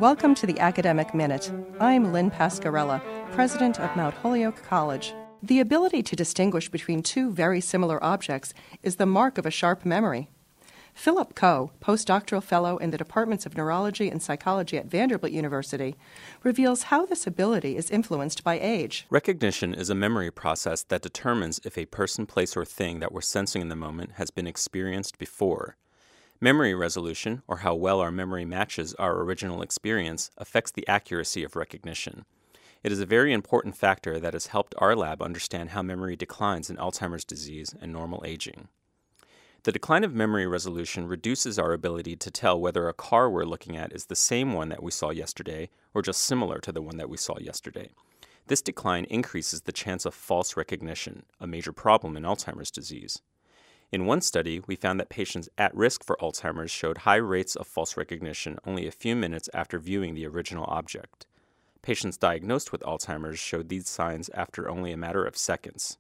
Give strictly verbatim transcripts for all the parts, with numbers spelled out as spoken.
Welcome to the Academic Minute. I'm Lynn Pascarella, president of Mount Holyoke College. The ability to distinguish between two very similar objects is the mark of a sharp memory. Philip Coe, postdoctoral fellow in the departments of neurology and psychology at Vanderbilt University, reveals how this ability is influenced by age. Recognition is a memory process that determines if a person, place, or thing that we're sensing in the moment has been experienced before. Memory resolution, or how well our memory matches our original experience, affects the accuracy of recognition. It is a very important factor that has helped our lab understand how memory declines in Alzheimer's disease and normal aging. The decline of memory resolution reduces our ability to tell whether a car we're looking at is the same one that we saw yesterday or just similar to the one that we saw yesterday. This decline increases the chance of false recognition, a major problem in Alzheimer's disease. In one study, we found that patients at risk for Alzheimer's showed high rates of false recognition only a few minutes after viewing the original object. Patients diagnosed with Alzheimer's showed these signs after only a matter of seconds.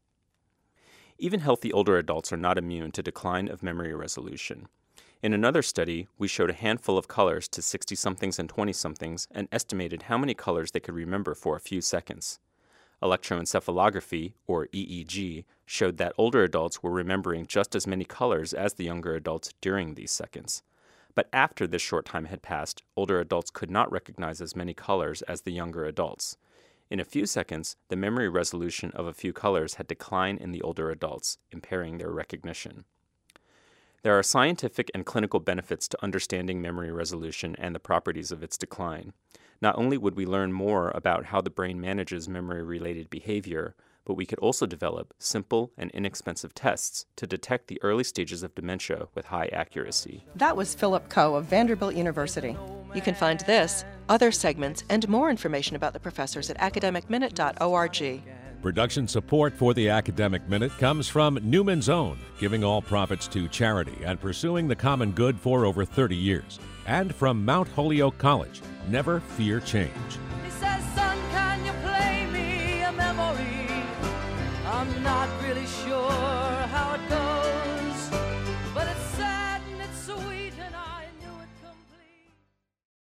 Even healthy older adults are not immune to decline of memory resolution. In another study, we showed a handful of colors to sixty-somethings and twenty-somethings and estimated how many colors they could remember for a few seconds. Electroencephalography, or E E G, showed that older adults were remembering just as many colors as the younger adults during these seconds. But after this short time had passed, older adults could not recognize as many colors as the younger adults. In a few seconds, the memory resolution of a few colors had declined in the older adults, impairing their recognition. There are scientific and clinical benefits to understanding memory resolution and the properties of its decline. Not only would we learn more about how the brain manages memory-related behavior, but we could also develop simple and inexpensive tests to detect the early stages of dementia with high accuracy. That was Philip Coe of Vanderbilt University. You can find this, other segments, and more information about the professors at academic minute dot org. Production support for the Academic Minute comes from Newman's Own, giving all profits to charity and pursuing the common good for over thirty years. And from Mount Holyoke College, never fear change. He says, son, can you play me a memory? I'm not really sure how it goes.